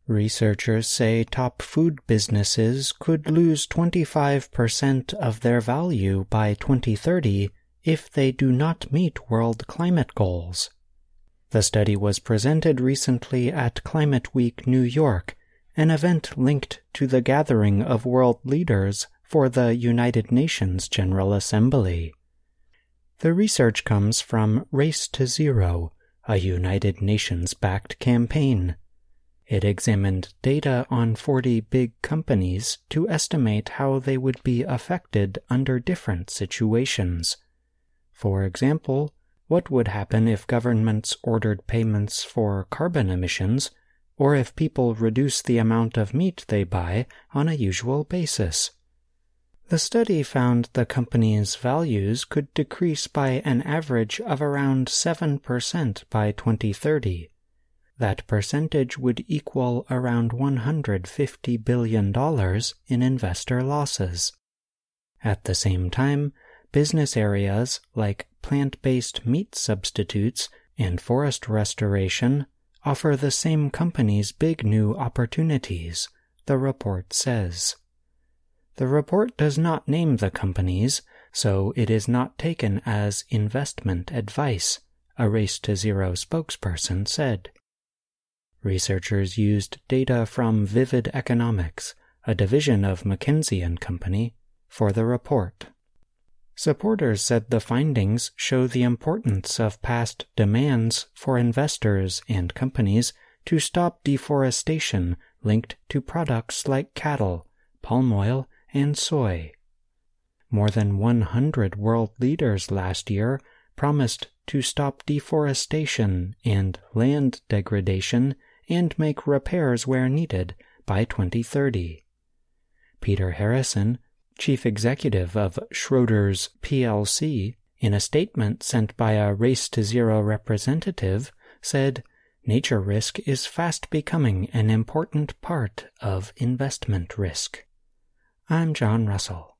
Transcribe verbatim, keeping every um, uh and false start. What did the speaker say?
Researchers say top food businesses could lose twenty-five percent of their value by twenty thirty if they do not meet world climate goals. The study was presented recently at Climate Week New York, an event linked to the gathering of world leaders for the United Nations General Assembly. The research comes from Race to Zero, a United Nations-backed campaign. It examined data on forty big companies to estimate how they would be affected under different situations. For example, what would happen if governments ordered payments for carbon emissions, or if people reduce the amount of meat they buy on a usual basis? The study found the company's values could decrease by an average of around seven percent by twenty thirty. That percentage would equal around one hundred fifty billion dollars in investor losses. At the same time, business areas like plant-based meat substitutes and forest restoration offer the same companies big new opportunities, the report says. The report does not name the companies, so it is not taken as investment advice, a Race to Zero spokesperson said. Researchers used data from Vivid Economics, a division of McKinsey and Company, for the report. Supporters said the findings show the importance of past demands for investors and companies to stop deforestation linked to products like cattle, palm oil, and soy. More than one hundred world leaders last year promised to stop deforestation and land degradation and make repairs where needed by twenty thirty. Peter Harrison, chief executive of Schroders P L C, in a statement sent by a Race to Zero representative, said, "Nature risk is fast becoming an important part of investment risk." I'm John Russell.